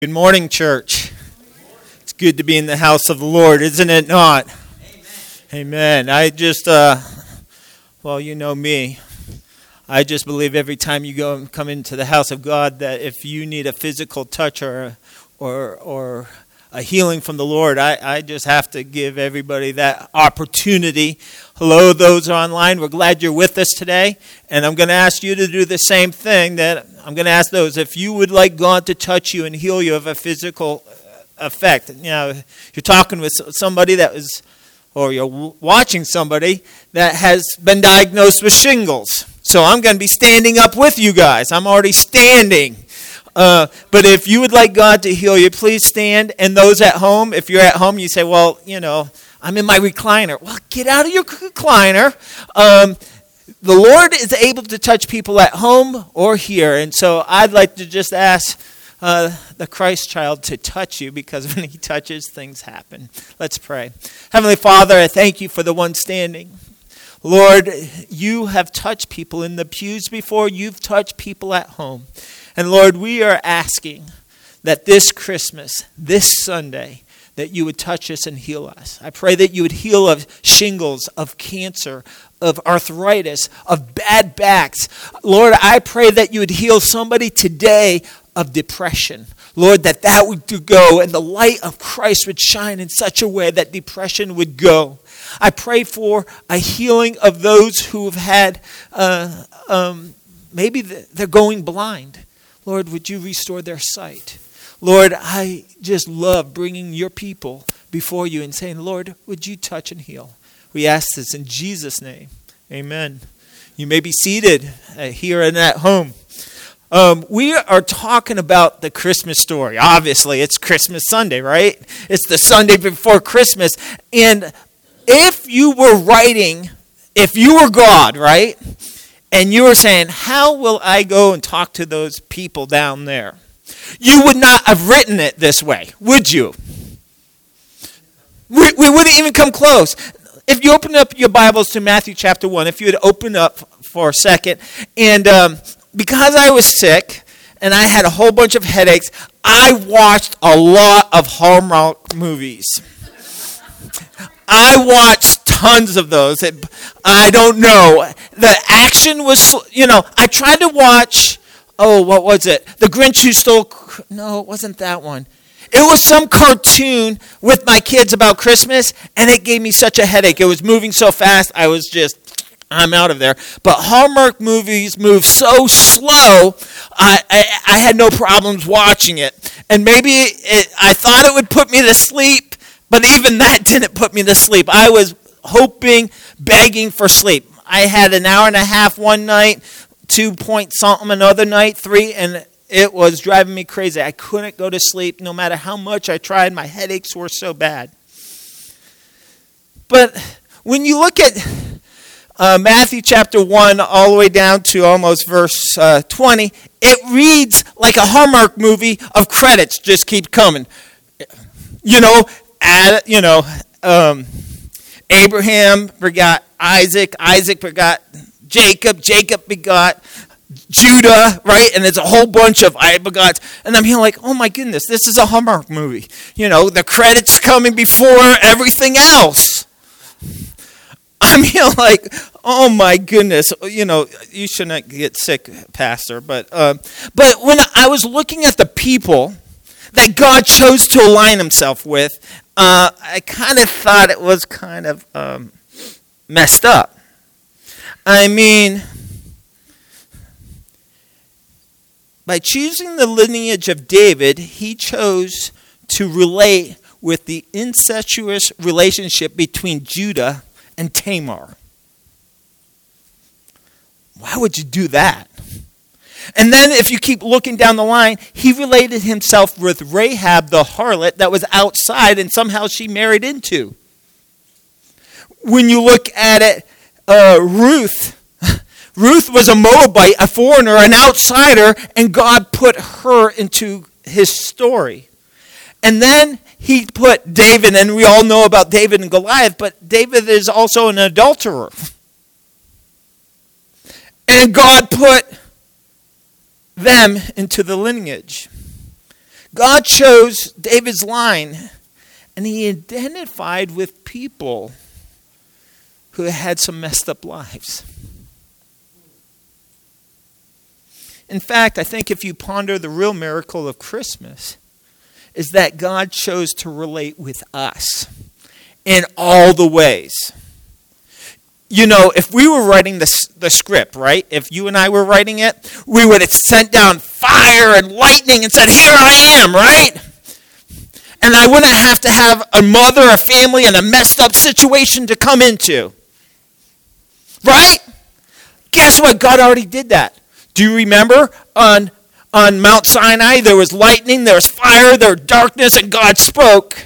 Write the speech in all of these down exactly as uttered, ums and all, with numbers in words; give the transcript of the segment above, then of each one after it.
Good morning, church. It's good to be in the house of the Lord, isn't it not? Amen. Amen. I just, uh, well, you know me. I just believe every time you go and come into the house of God that if you need a physical touch or or or a healing from the Lord, I, I just have to give everybody that opportunity. Hello, those online. We're glad you're with us today. And I'm going to ask you to do the same thing that I'm going to ask those. If you would like God to touch you and heal you of a physical effect. You know, you're talking with somebody that is, or you're watching somebody that has been diagnosed with shingles. So I'm going to be standing up with you guys. I'm already standing. Uh, but if you would like God to heal you, please stand. And those at home, if you're at home, you say, well, you know, I'm in my recliner. Well, get out of your recliner. Um, the Lord is able to touch people at home or here. And so I'd like to just ask uh, the Christ child to touch you, because when he touches, things happen. Let's pray. Heavenly Father, I thank you for the one standing. Lord, you have touched people in the pews before. You've touched people at home. And Lord, we are asking that this Christmas, this Sunday, that you would touch us and heal us. I pray that you would heal of shingles, of cancer, of arthritis, of bad backs. Lord, I pray that you would heal somebody today of depression. Lord, that that would go and the light of Christ would shine in such a way that depression would go. I pray for a healing of those who have had, uh, um, maybe they're going blind. Lord, would you restore their sight? Lord, I just love bringing your people before you and saying, Lord, would you touch and heal? We ask this in Jesus' name. Amen. You may be seated uh, here and at home. Um, we are talking about the Christmas story. Obviously, it's Christmas Sunday, right? It's the Sunday before Christmas. And if you were writing, if you were God, right? And you were saying, how will I go and talk to those people down there? You would not have written it this way, would you? We, we wouldn't even come close. If you open up your Bibles to Matthew chapter one, if you would open up for a second. And um, because I was sick and I had a whole bunch of headaches, I watched a lot of Hallmark movies. I watched tons of those. It, I don't know. The action was, you know, I tried to watch, oh, what was it? The Grinch Who Stole, no, it wasn't that one. It was some cartoon with my kids about Christmas, and it gave me such a headache. It was moving so fast, I was just, I'm out of there. But Hallmark movies move so slow, I, I, I had no problems watching it. And maybe it, I thought it would put me to sleep, but even that didn't put me to sleep. I was hoping, begging for sleep. I had an hour and a half one night, two point something another night, three, and it was driving me crazy. I couldn't go to sleep no matter how much I tried. My headaches were so bad. But when you look at uh, Matthew chapter one all the way down to almost verse uh, twenty, it reads like a Hallmark movie of credits just keep coming. You know, add, you know, um, Abraham begot Isaac, Isaac begot Jacob, Jacob begot Judah, right? And it's a whole bunch of I begot. And I'm here like, oh my goodness, this is a Hallmark movie. You know, the credits coming before everything else. I'm here like, oh my goodness. You know, you shouldn't get sick, Pastor. But, uh, but when I was looking at the people that God chose to align himself with, uh, I kind of thought it was kind of um, messed up. I mean, by choosing the lineage of David, he chose to relate with the incestuous relationship between Judah and Tamar. Why would you do that? And then if you keep looking down the line, he related himself with Rahab the harlot that was outside and somehow she married into. When you look at it, uh, Ruth, Ruth was a Moabite, a foreigner, an outsider, and God put her into his story. And then he put David, and we all know about David and Goliath, but David is also an adulterer. And God put them into the lineage. God chose David's line, and he identified with people who had some messed up lives. In fact, I think if you ponder the real miracle of Christmas, is that God chose to relate with us in all the ways. You know, if we were writing the, the script, right? If you and I were writing it, we would have sent down fire and lightning and said, here I am, right? And I wouldn't have to have a mother, a family, and a messed up situation to come into. Right? Guess what? God already did that. Do you remember on, on Mount Sinai, there was lightning, there was fire, there was darkness, and God spoke.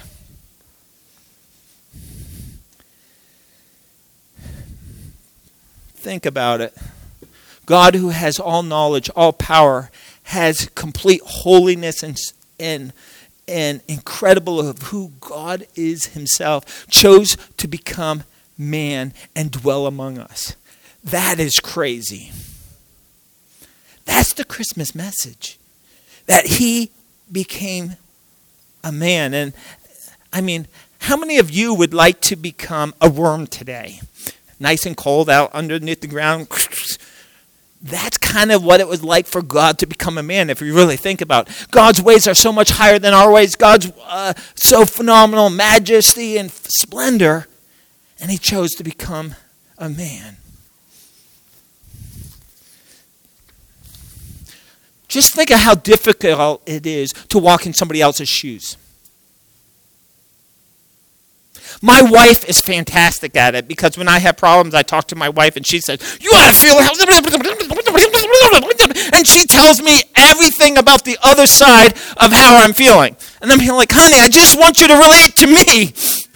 Think about it. God, who has all knowledge, all power, has complete holiness and, and, and incredible of who God is himself, chose to become man and dwell among us. That is crazy. That's the Christmas message. That he became a man. And I mean, how many of you would like to become a worm today? Nice and cold out underneath the ground. That's kind of what it was like for God to become a man, if you really think about it. God's ways are so much higher than our ways. God's uh, so phenomenal, majesty and splendor. And he chose to become a man. Just think of how difficult it is to walk in somebody else's shoes. My wife is fantastic at it, because when I have problems, I talk to my wife and she says, you ought to feel how... And she tells me everything about the other side of how I'm feeling. And I'm like, honey, I just want you to relate to me.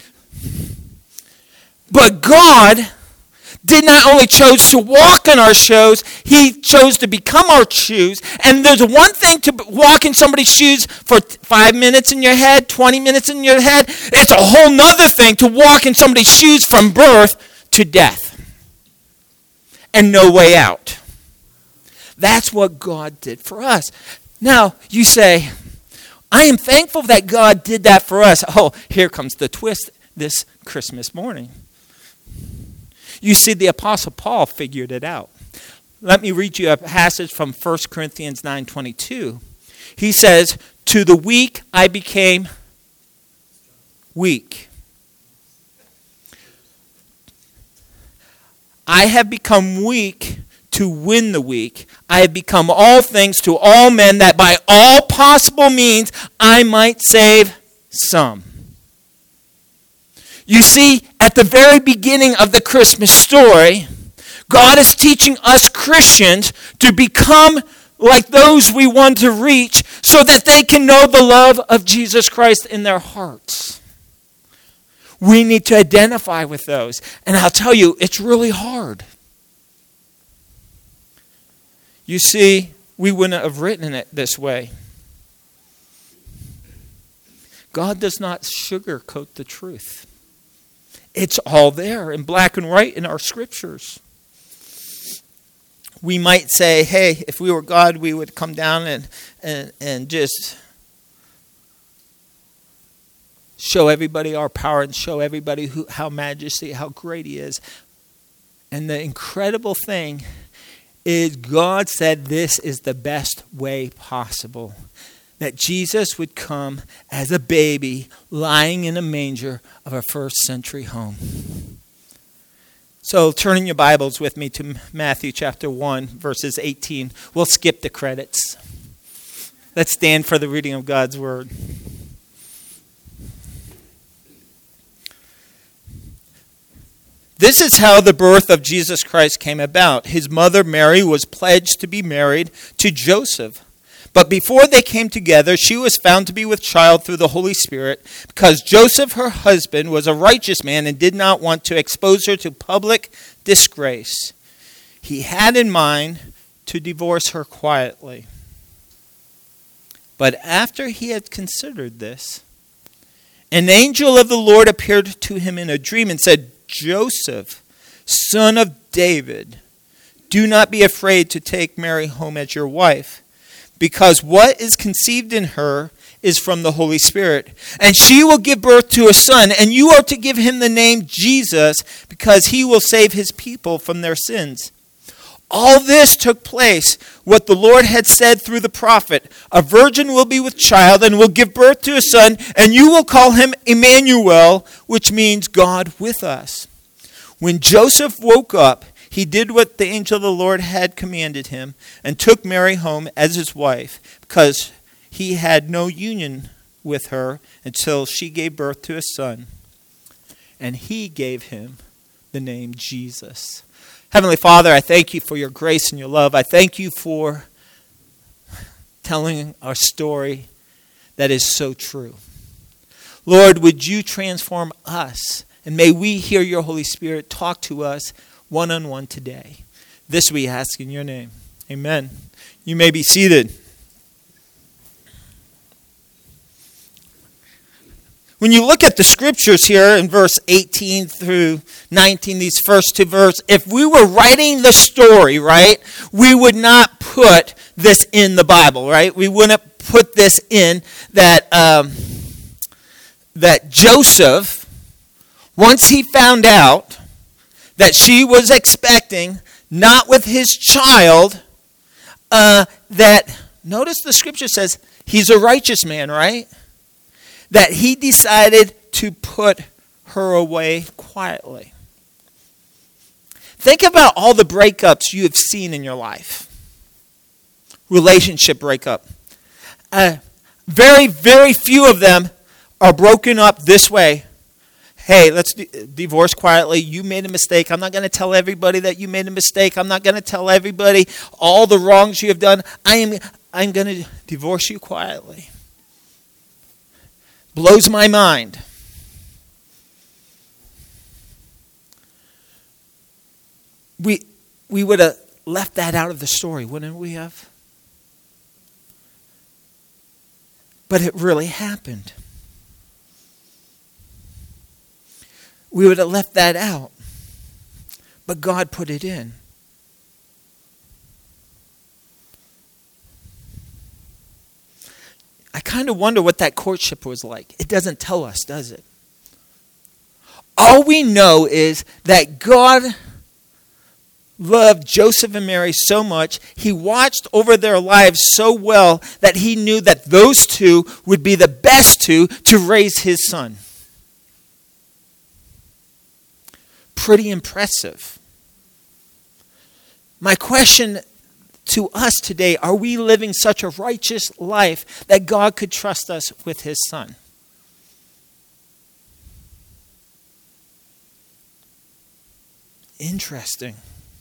But God did not only chose to walk in our shoes, he chose to become our shoes. And there's one thing to walk in somebody's shoes for five minutes in your head, twenty minutes in your head. It's a whole nother thing to walk in somebody's shoes from birth to death and no way out. That's what God did for us. Now, you say, I am thankful that God did that for us. Oh, here comes the twist this Christmas morning. You see, the Apostle Paul figured it out. Let me read you a passage from First Corinthians nine twenty-two. He says, to the weak I became weak. I have become weak to win the weak. I have become all things to all men, that by all possible means I might save some. You see, at the very beginning of the Christmas story, God is teaching us Christians to become like those we want to reach, so that they can know the love of Jesus Christ in their hearts. We need to identify with those. And I'll tell you, it's really hard. You see, we wouldn't have written it this way. God does not sugarcoat the truth. It's all there in black and white in our scriptures. We might say, hey, if we were God, we would come down and, and, and just show everybody our power and show everybody who, how majesty, how great he is. And the incredible thing is God said this is the best way possible. That Jesus would come as a baby lying in a manger of a first century home. So turning your Bibles with me to Matthew chapter one, verses eighteen. We'll skip the credits. Let's stand for the reading of God's word. This is how the birth of Jesus Christ came about. His mother Mary was pledged to be married to Joseph. But before they came together, she was found to be with child through the Holy Spirit, because Joseph, her husband, was a righteous man and did not want to expose her to public disgrace. He had in mind to divorce her quietly. But after he had considered this, an angel of the Lord appeared to him in a dream and said, Joseph, son of David, do not be afraid to take Mary home as your wife, because what is conceived in her is from the Holy Spirit. And she will give birth to a son, and you are to give him the name Jesus, because he will save his people from their sins. All this took place, what the Lord had said through the prophet. A virgin will be with child and will give birth to a son, and you will call him Emmanuel, which means God with us. When Joseph woke up, he did what the angel of the Lord had commanded him, and took Mary home as his wife, because he had no union with her until she gave birth to a son. And he gave him the name Jesus. Heavenly Father, I thank you for your grace and your love. I thank you for telling our story that is so true. Lord, would you transform us? And may we hear your Holy Spirit talk to us one-on-one today. This we ask in your name. Amen. You may be seated. When you look at the scriptures here in verse eighteen through nineteen, these first two verses, if we were writing the story, right, we would not put this in the Bible, right? We wouldn't put this in that um, that Joseph, once he found out that she was expecting, not with his child, uh, that, notice the scripture says, he's a righteous man, right? That he decided to put her away quietly. Think about all the breakups you have seen in your life. Relationship breakup. Uh, very, very few of them are broken up this way. Hey, let's d- divorce quietly. You made a mistake. I'm not going to tell everybody that you made a mistake. I'm not going to tell everybody all the wrongs you have done. I am I'm going to divorce you quietly. Blows my mind. We we would have left that out of the story, wouldn't we have? But it really happened. We would have left that out. But God put it in. I kind of wonder what that courtship was like. It doesn't tell us, does it? All we know is that God loved Joseph and Mary so much, he watched over their lives so well that he knew that those two would be the best two to raise his son. Pretty impressive. My question to us today, are we living such a righteous life that God could trust us with his son? Interesting.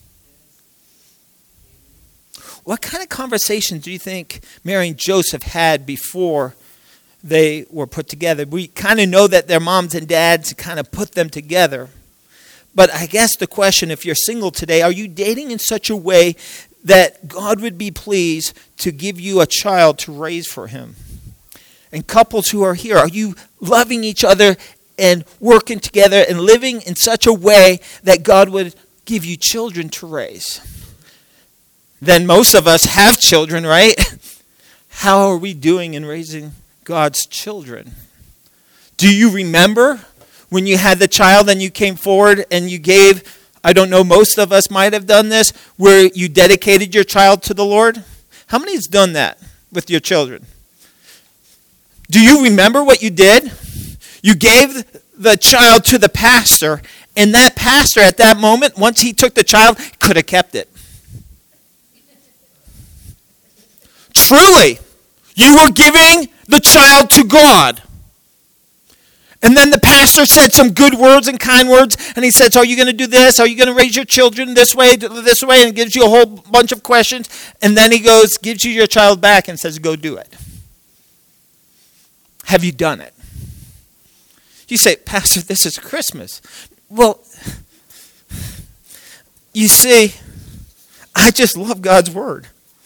What kind of conversation do you think Mary and Joseph had before they were put together? We kind of know that their moms and dads kind of put them together. But I guess the question, if you're single today, are you dating in such a way that God would be pleased to give you a child to raise for him? And couples who are here, are you loving each other and working together and living in such a way that God would give you children to raise? Then most of us have children, right? How are we doing in raising God's children? Do you remember when you had the child and you came forward and you gave, I don't know, most of us might have done this, where you dedicated your child to the Lord? How many has done that with your children? Do you remember what you did? You gave the child to the pastor, and that pastor at that moment, once he took the child, could have kept it. Truly, you were giving the child to God. And then the pastor said some good words and kind words, and he said, so are you going to do this? Are you going to raise your children this way, this way? And gives you a whole bunch of questions. And then he goes, gives you your child back and says, go do it. Have you done it? You say, Pastor, this is Christmas. Well, you see, I just love God's word.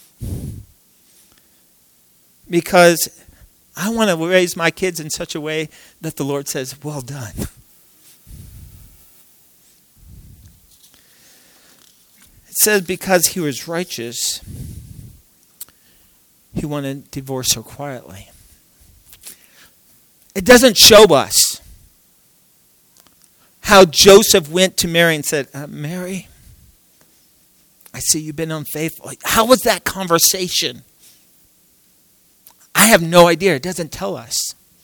Because I want to raise my kids in such a way that the Lord says, well done. It says because he was righteous, he wanted to divorce her quietly. It doesn't show us how Joseph went to Mary and said, uh, Mary, I see you've been unfaithful. How was that conversation? I have no idea. It doesn't tell us.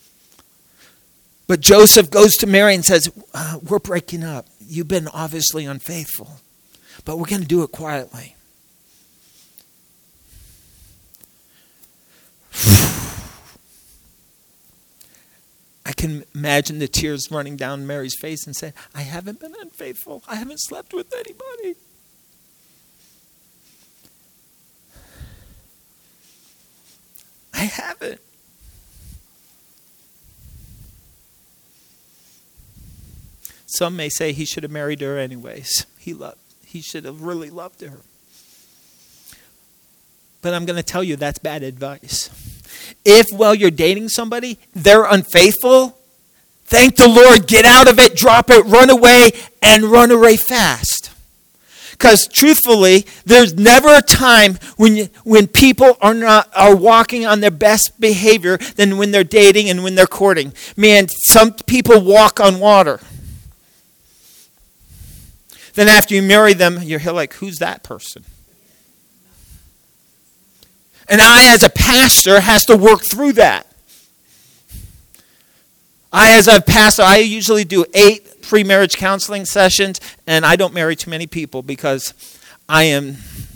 But Joseph goes to Mary and says, uh, we're breaking up. You've been obviously unfaithful, but we're going to do it quietly. I can imagine the tears running down Mary's face and saying, I haven't been unfaithful. I haven't slept with anybody. I haven't. Some may say he should have married her anyways. He loved, he should have really loved her. But I'm going to tell you that's bad advice. If while you're dating somebody, they're unfaithful, thank the Lord, get out of it, drop it, run away, and run away fast. Because truthfully, there's never a time when you, when people are not are walking on their best behavior than when they're dating and when they're courting. Man, some people walk on water. Then after you marry them, you're like, who's that person? And I, as a pastor, has to work through that. I, as a pastor, I usually do eight pre-marriage counseling sessions, and I don't marry too many people because I am,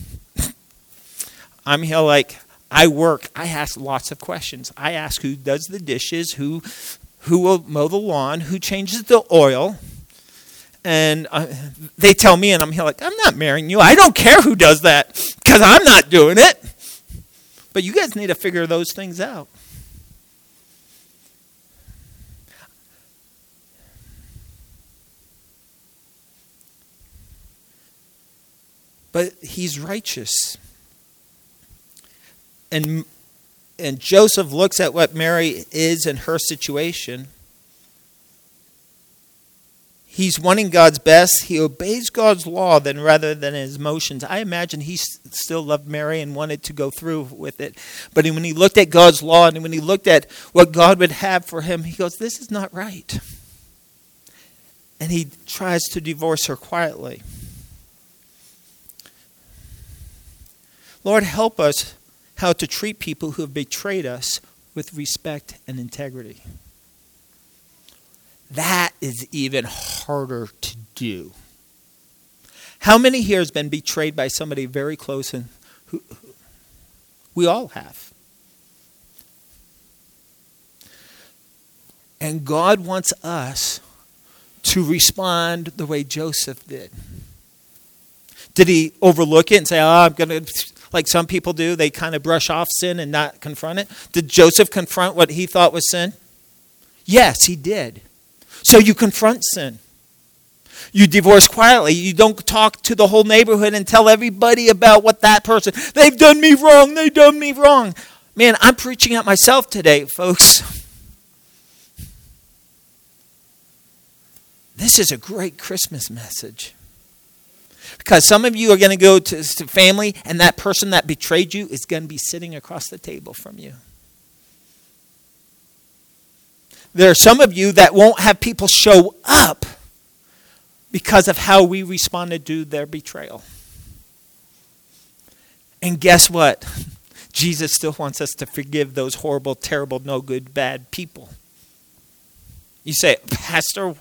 I'm here like, I work, I ask lots of questions. I ask who does the dishes, who, who will mow the lawn, who changes the oil. And uh, they tell me, and I'm here like, I'm not marrying you. I don't care who does that because I'm not doing it. But you guys need to figure those things out. But he's righteous. And, and Joseph looks at what Mary is in her situation. He's wanting God's best. He obeys God's law then rather than his emotions. I imagine he still loved Mary and wanted to go through with it. But when he looked at God's law and when he looked at what God would have for him, he goes, this is not right. And he tries to divorce her quietly. Lord, help us how to treat people who have betrayed us with respect and integrity. That is even harder to do. How many here has been betrayed by somebody very close? And who, who, we all have. And God wants us to respond the way Joseph did. Did he overlook it and say, oh, I'm going to, like some people do, they kind of brush off sin and not confront it? Did Joseph confront what he thought was sin? Yes, he did. So you confront sin. You divorce quietly. You don't talk to the whole neighborhood and tell everybody about what that person, they've done me wrong, they've done me wrong. Man, I'm preaching at myself today, folks. This is a great Christmas message. Because some of you are going to go to, to family and that person that betrayed you is going to be sitting across the table from you. There are some of you that won't have people show up because of how we responded to their betrayal. And guess what? Jesus still wants us to forgive those horrible, terrible, no good, bad people. You say, Pastor,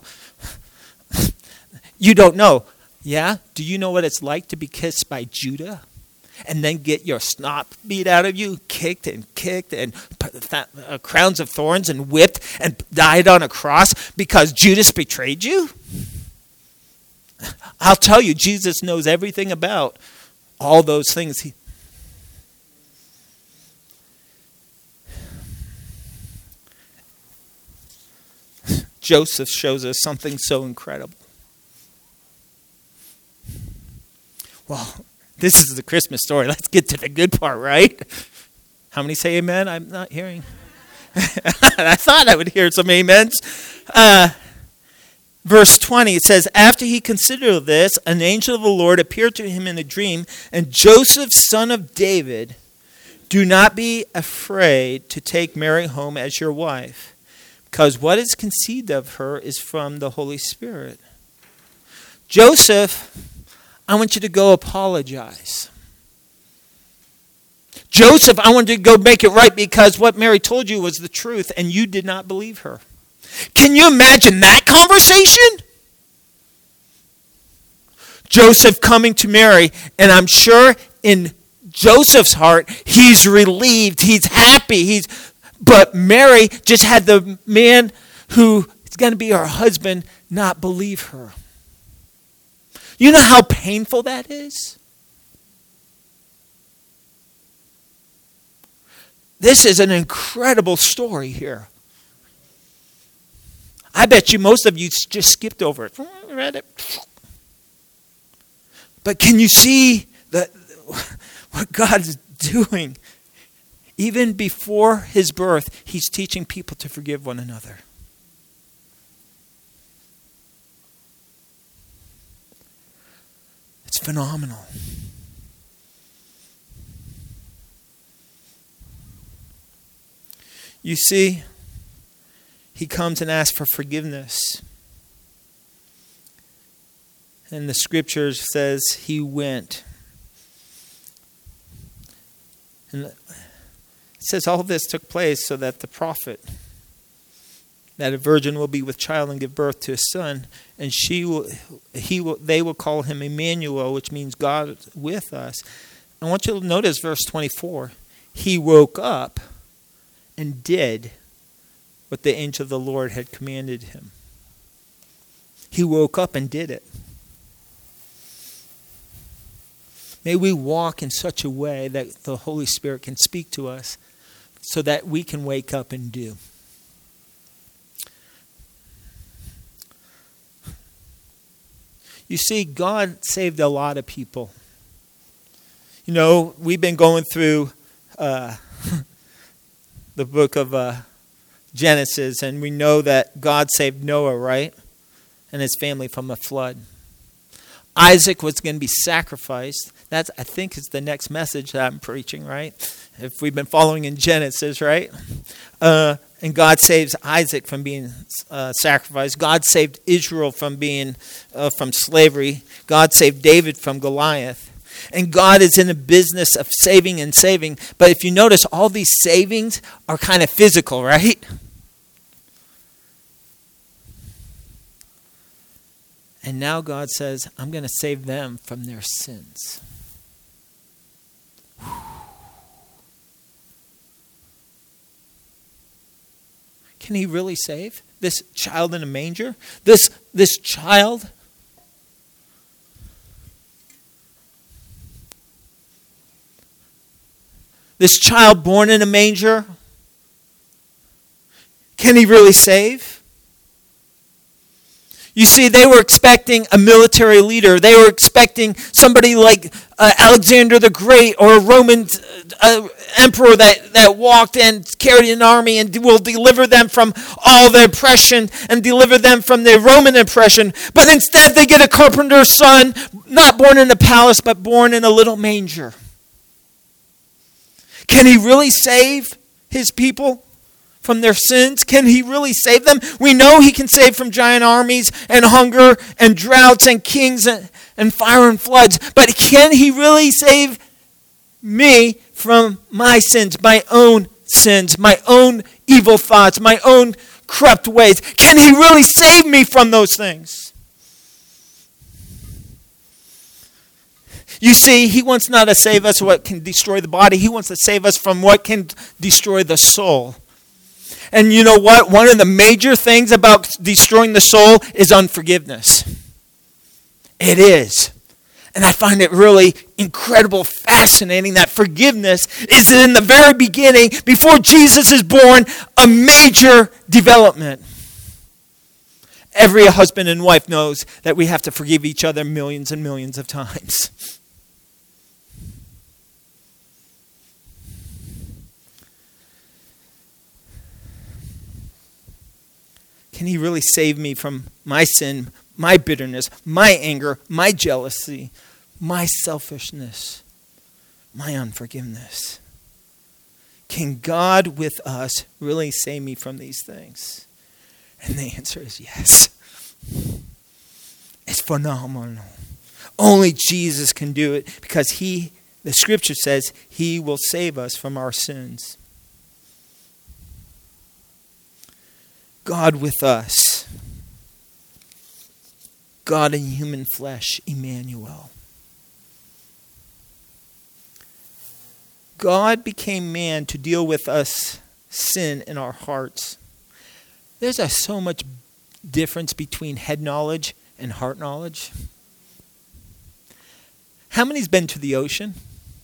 you don't know. Yeah? Do you know what it's like to be kissed by Judah? And then get your snot beat out of you, kicked and kicked, and uh, crowns of thorns and whipped and died on a cross because Judas betrayed you? I'll tell you, Jesus knows everything about all those things. He, Joseph shows us something so incredible. Well, this is the Christmas story. Let's get to the good part, right? How many say amen? I'm not hearing. I thought I would hear some amens. Uh, verse twenty, it says, after he considered this, an angel of the Lord appeared to him in a dream, and Joseph, son of David, do not be afraid to take Mary home as your wife, Because what is conceived of her is from the Holy Spirit. Joseph, I want you to go apologize. Joseph, I want you to go make it right because what Mary told you was the truth and you did not believe her. Can you imagine that conversation? Joseph coming to Mary, and I'm sure in Joseph's heart, he's relieved, he's happy, he's but Mary just had the man who is going to be her husband not believe her. You know how painful that is? This is an incredible story here. I bet you most of you just skipped over it. Read it. But can you see the, what God is doing? Even before his birth, he's teaching people to forgive one another. It's phenomenal. You see, he comes and asks for forgiveness. And the scripture says he went. And it says all this took place so that the prophet, that a virgin will be with child and give birth to a son, and she will, he will, they will call him Emmanuel, which means God with us. I want you to notice verse twenty-four. He woke up and did what the angel of the Lord had commanded him. He woke up and did it. May we walk in such a way that the Holy Spirit can speak to us so that we can wake up and do. You see, God saved a lot of people. You know, we've been going through uh, the book of uh, Genesis, and we know that God saved Noah, right? And his family from a flood. Isaac was going to be sacrificed. That's, I think, is the next message that I'm preaching, right? If we've been following in Genesis, right? Uh, and God saves Isaac from being uh, sacrificed. God saved Israel from being uh, from slavery. God saved David from Goliath. And God is in the business of saving and saving. But if you notice, all these savings are kind of physical, right? And now God says, I'm going to save them from their sins. Can he really save this child in a manger? This, this child? This child born in a manger? Can he really save? You see, they were expecting a military leader. They were expecting somebody like uh, Alexander the Great or a Roman uh, emperor that, that walked and carried an army and will deliver them from all the oppression and deliver them from the Roman oppression. But instead they get a carpenter's son, not born in a palace, but born in a little manger. Can he really save his people from their sins? Can he really save them? We know he can save from giant armies and hunger and droughts and kings and, and fire and floods. But can he really save me from my sins, my own sins, my own evil thoughts, my own corrupt ways? Can he really save me from those things? You see, he wants not to save us what can destroy the body. He wants to save us from what can destroy the soul. And you know what? One of the major things about destroying the soul is unforgiveness. It is. And I find it really incredible, fascinating that forgiveness is in the very beginning, before Jesus is born, a major development. Every husband and wife knows that we have to forgive each other millions and millions of times. Can he really save me from my sin, my bitterness, my anger, my jealousy, my selfishness, my unforgiveness? Can God with us really save me from these things? And the answer is yes. It's phenomenal. Only Jesus can do it because he, the scripture says, he will save us from our sins. God with us. God in human flesh, Emmanuel. God became man to deal with us sin in our hearts. There's a, so much difference between head knowledge and heart knowledge. How many's been to the ocean?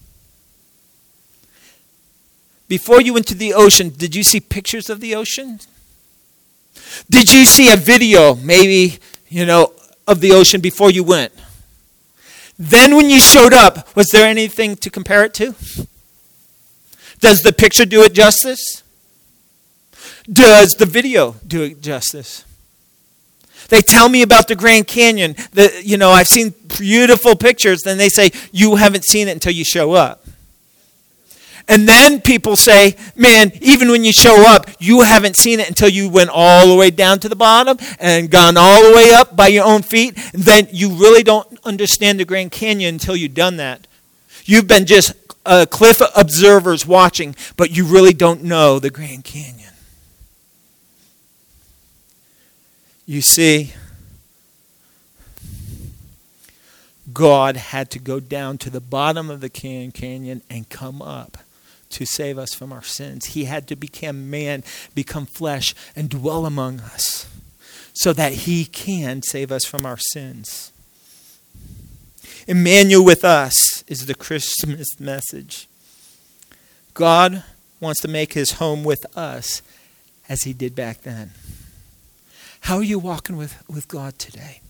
Before you went to the ocean, did you see pictures of the ocean? Did you see a video, maybe, you know, of the ocean before you went? Then when you showed up, was there anything to compare it to? Does the picture do it justice? Does the video do it justice? They tell me about the Grand Canyon. The, you know, I've seen beautiful pictures, and they say, you haven't seen it until you show up. And then people say, man, even when you show up, you haven't seen it until you went all the way down to the bottom and gone all the way up by your own feet. And then you really don't understand the Grand Canyon until you've done that. You've been just uh, cliff observers watching, but you really don't know the Grand Canyon. You see, God had to go down to the bottom of the canyon and come up to save us from our sins. He had to become man, become flesh, and dwell among us so that he can save us from our sins. Emmanuel with us is the Christmas message. God wants to make his home with us as he did back then. How are you walking with, with God today?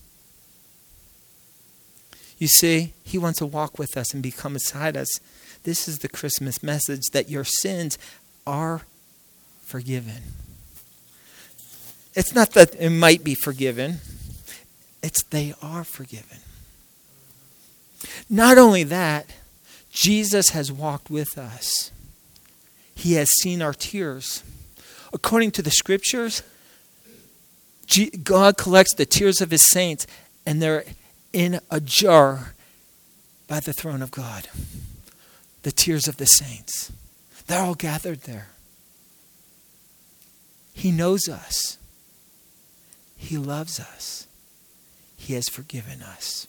You see, he wants to walk with us and become beside us. This is the Christmas message, that your sins are forgiven. It's not that it might be forgiven. It's they are forgiven. Not only that, Jesus has walked with us. He has seen our tears. According to the scriptures, God collects the tears of his saints, and they're in a jar by the throne of God. The tears of the saints. They're all gathered there. He knows us. He loves us. He has forgiven us.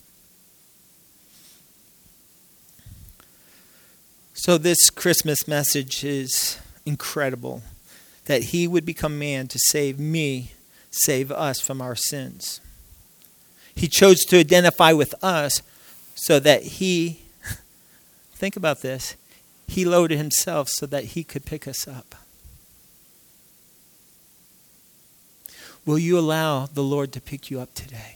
So this Christmas message is incredible. That he would become man to save me, save us from our sins. He chose to identify with us so that he, think about this, he lowered himself so that he could pick us up. Will you allow the Lord to pick you up today?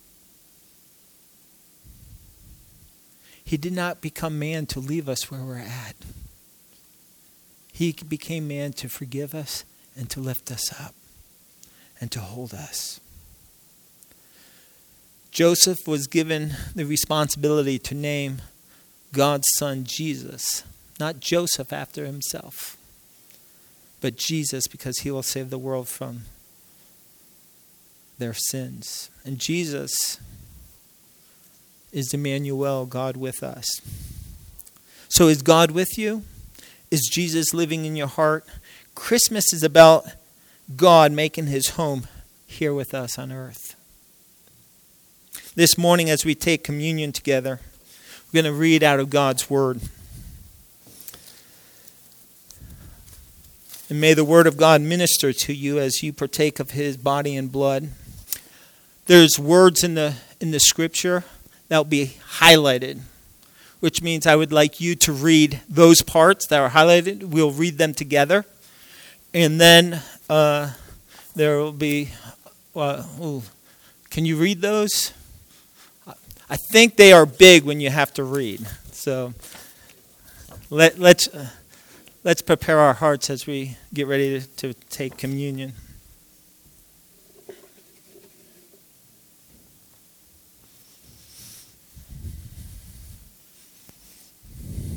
He did not become man to leave us where we're at. He became man to forgive us and to lift us up and to hold us. Joseph was given the responsibility to name God's son Jesus. Not Joseph after himself, but Jesus, because he will save the world from their sins. And Jesus is Emmanuel, God with us. So is God with you? Is Jesus living in your heart? Christmas is about God making his home here with us on earth. This morning as we take communion together, we're going to read out of God's word. And may the word of God minister to you as you partake of his body and blood. There's words in the in the scripture that will be highlighted, which means I would like you to read those parts that are highlighted. We'll read them together. And then uh, there will be, uh, ooh, can you read those? I think they are big when you have to read. So let, let's, uh, let's prepare our hearts as we get ready to, to take communion.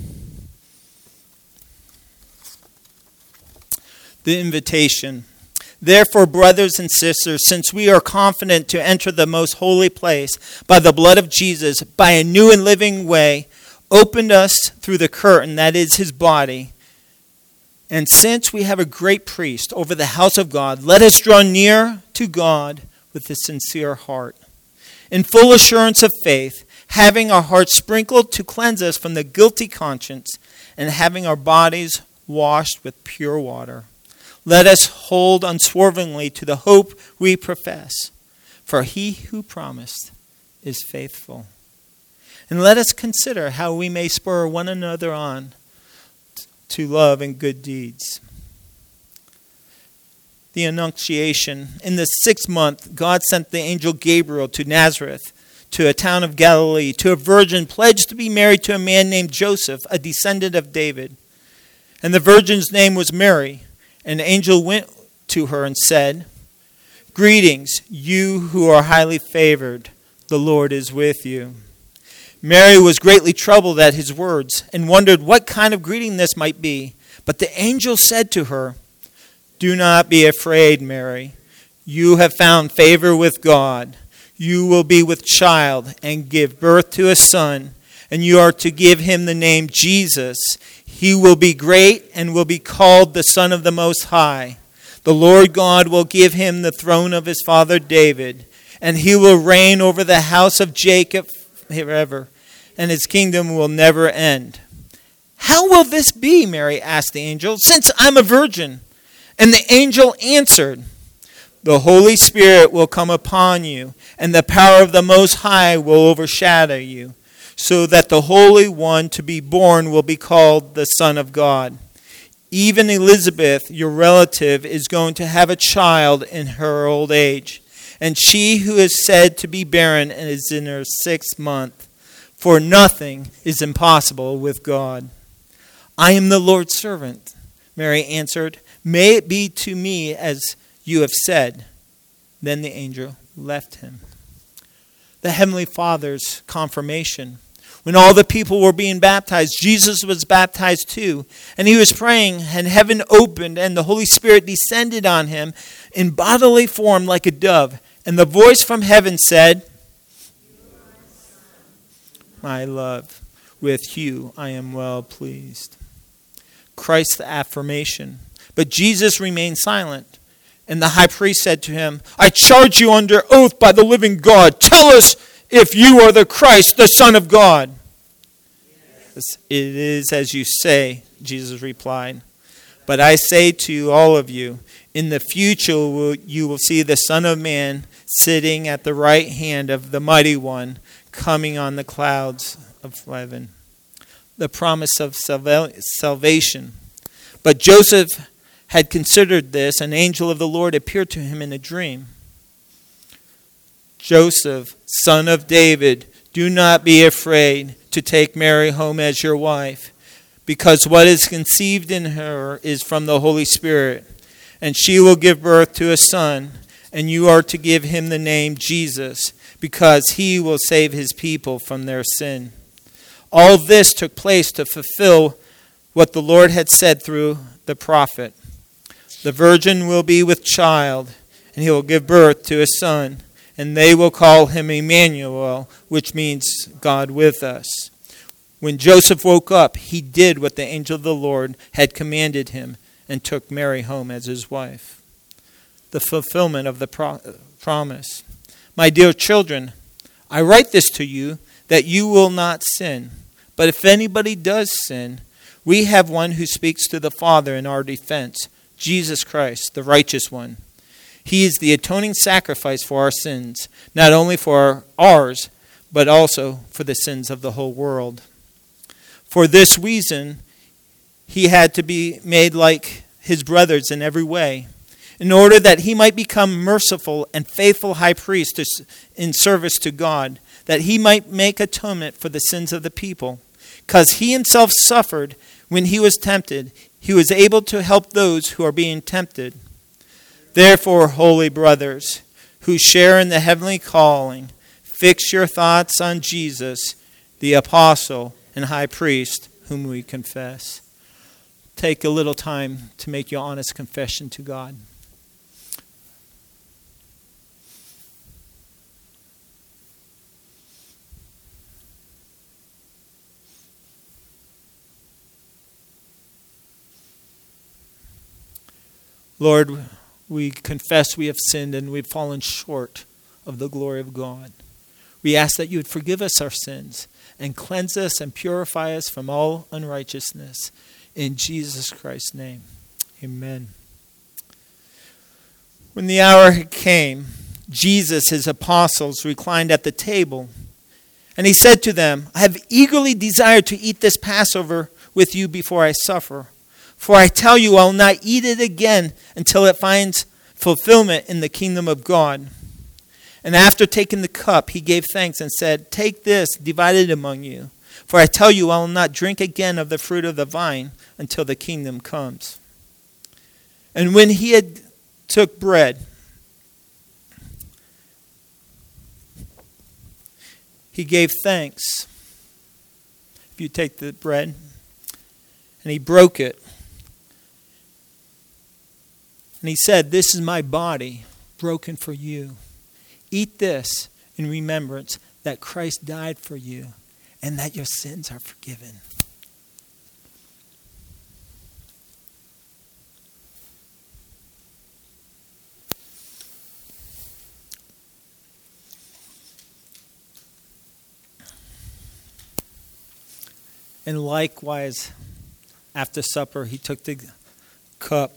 The invitation. Therefore, brothers and sisters, since we are confident to enter the most holy place by the blood of Jesus, by a new and living way, opened us through the curtain, that is his body. And since we have a great priest over the house of God, let us draw near to God with a sincere heart, in full assurance of faith, having our hearts sprinkled to cleanse us from the guilty conscience, and having our bodies washed with pure water. Let us hold unswervingly to the hope we profess, for he who promised is faithful. And let us consider how we may spur one another on to love and good deeds. The Annunciation. In the sixth month, God sent the angel Gabriel to Nazareth, to a town of Galilee, to a virgin pledged to be married to a man named Joseph, a descendant of David. And the virgin's name was Mary. An angel went to her and said, "Greetings, you who are highly favored. The Lord is with you." Mary was greatly troubled at his words and wondered what kind of greeting this might be. But the angel said to her, "Do not be afraid, Mary. You have found favor with God. You will be with child and give birth to a son, and you are to give him the name Jesus. He will be great and will be called the Son of the Most High. The Lord God will give him the throne of his father David, and he will reign over the house of Jacob forever, and his kingdom will never end." "How will this be?" Mary asked the angel, "since I'm a virgin?" And the angel answered, "The Holy Spirit will come upon you, and the power of the Most High will overshadow you, so that the Holy One to be born will be called the Son of God. Even Elizabeth, your relative, is going to have a child in her old age, and she who is said to be barren is in her sixth month, for nothing is impossible with God." "I am the Lord's servant," Mary answered. "May it be to me as you have said." Then the angel left him. The Heavenly Father's confirmation. When all the people were being baptized, Jesus was baptized too. And he was praying, and heaven opened, and the Holy Spirit descended on him in bodily form like a dove. And the voice from heaven said, "My love, with you I am well pleased." Christ's affirmation. But Jesus remained silent. And the high priest said to him, "I charge you under oath by the living God. Tell us if you are the Christ, the Son of God." Yes. "It is as you say," Jesus replied. "But I say to all of you, in the future you will see the Son of Man sitting at the right hand of the Mighty One, coming on the clouds of heaven." The promise of salvation. But Joseph had considered this. An angel of the Lord appeared to him in a dream. "Joseph, son of David, do not be afraid to take Mary home as your wife, because what is conceived in her is from the Holy Spirit. And she will give birth to a son, and you are to give him the name Jesus, because he will save his people from their sin." All this took place to fulfill what the Lord had said through the prophet. "The virgin will be with child, and he will give birth to a son, and they will call him Emmanuel," which means God with us. When Joseph woke up, he did what the angel of the Lord had commanded him and took Mary home as his wife. The fulfillment of the pro- promise. "My dear children, I write this to you that you will not sin. But if anybody does sin, we have one who speaks to the Father in our defense, Jesus Christ, the righteous one. He is the atoning sacrifice for our sins, not only for ours, but also for the sins of the whole world. For this reason, he had to be made like his brothers in every way, in order that he might become merciful and faithful high priest in service to God, that he might make atonement for the sins of the people. Because he himself suffered when he was tempted, he was able to help those who are being tempted. Therefore, holy brothers, who share in the heavenly calling, fix your thoughts on Jesus, the apostle and high priest, whom we confess." Take a little time to make your honest confession to God. Lord, we confess we have sinned and we've fallen short of the glory of God. We ask that you would forgive us our sins and cleanse us and purify us from all unrighteousness. In Jesus Christ's name, amen. When the hour came, Jesus, his apostles, reclined at the table, and he said to them, I have eagerly desired to eat this Passover with you before I suffer. For I tell you, I will not eat it again until it finds fulfillment in the kingdom of God. And after taking the cup, he gave thanks and said, take this, divide it among you. For I tell you, I will not drink again of the fruit of the vine until the kingdom comes. And when he had took bread, he gave thanks. If you take the bread, and he broke it. And he said, this is my body broken for you. Eat this in remembrance that Christ died for you and that your sins are forgiven. And likewise, after supper, he took the cup.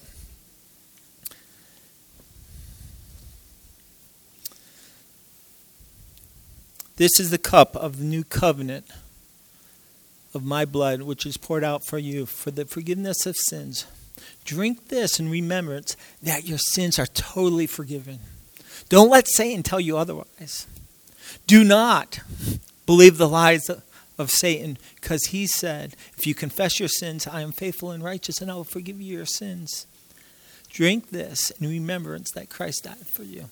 This is the cup of the new covenant of my blood, which is poured out for you for the forgiveness of sins. Drink this in remembrance that your sins are totally forgiven. Don't let Satan tell you otherwise. Do not believe the lies of Satan, because he said, if you confess your sins, I am faithful and righteous, and I will forgive you your sins. Drink this in remembrance that Christ died for you.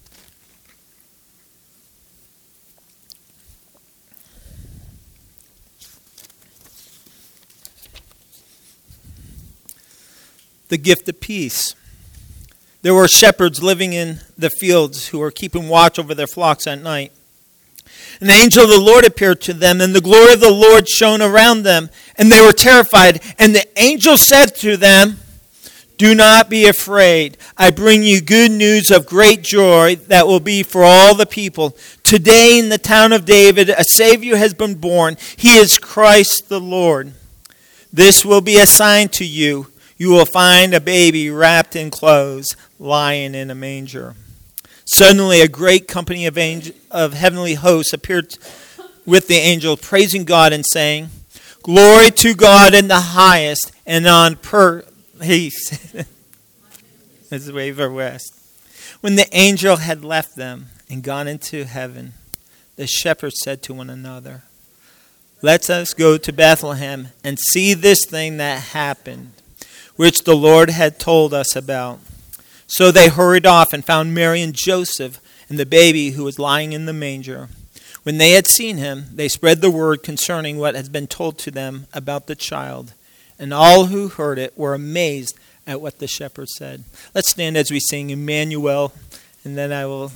The gift of peace. There were shepherds living in the fields who were keeping watch over their flocks at night. An angel of the Lord appeared to them, and the glory of the Lord shone around them, and they were terrified. And the angel said to them, do not be afraid. I bring you good news of great joy that will be for all the people. Today in the town of David, a Savior has been born. He is Christ the Lord. This will be a sign to you. You will find a baby wrapped in clothes, lying in a manger. Suddenly a great company of, angel, of heavenly hosts appeared with the angel, praising God and saying, glory to God in the highest, and on per... peace. This is Waver West. When the angel had left them and gone into heaven, the shepherds said to one another, let us go to Bethlehem and see this thing that happened, which the Lord had told us about. So they hurried off and found Mary and Joseph and the baby who was lying in the manger. When they had seen him, they spread the word concerning what had been told to them about the child. And all who heard it were amazed at what the shepherds said. Let's stand as we sing Emmanuel, and then I will...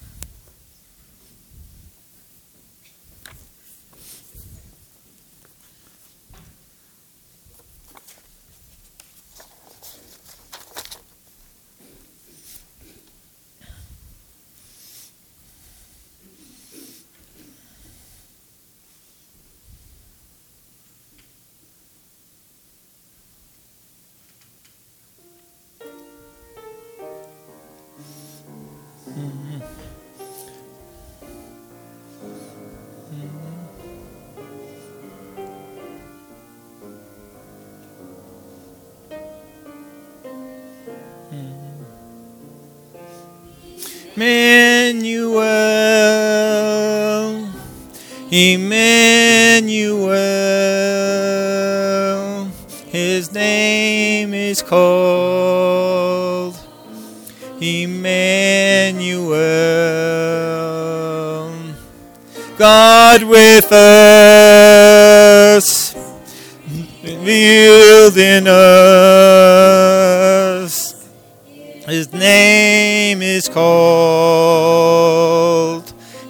Emmanuel, Emmanuel, his name is called Emmanuel. God with us, revealed in us. His name is called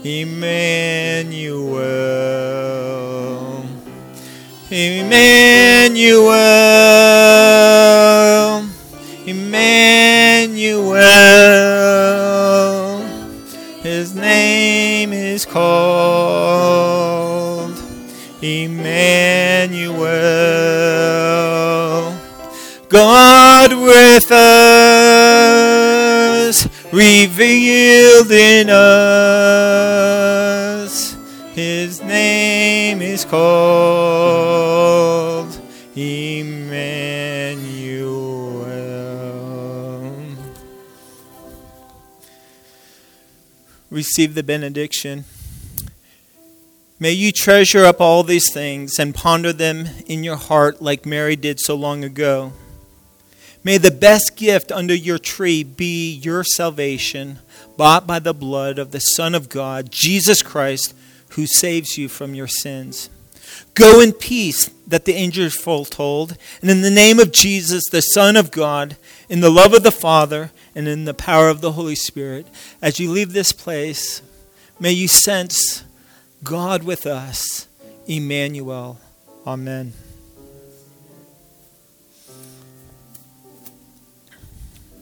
Emmanuel. Emmanuel. Emmanuel. is called Emmanuel. God with us, revealed in us. His name is called Emmanuel. Receive the benediction. May you treasure up all these things and ponder them in your heart like Mary did so long ago. May the best gift under your tree be your salvation, bought by the blood of the Son of God, Jesus Christ, who saves you from your sins. Go in peace that the angels foretold, and in the name of Jesus, the Son of God, in the love of the Father, and in the power of the Holy Spirit, as you leave this place, may you sense God with us, Emmanuel. Amen.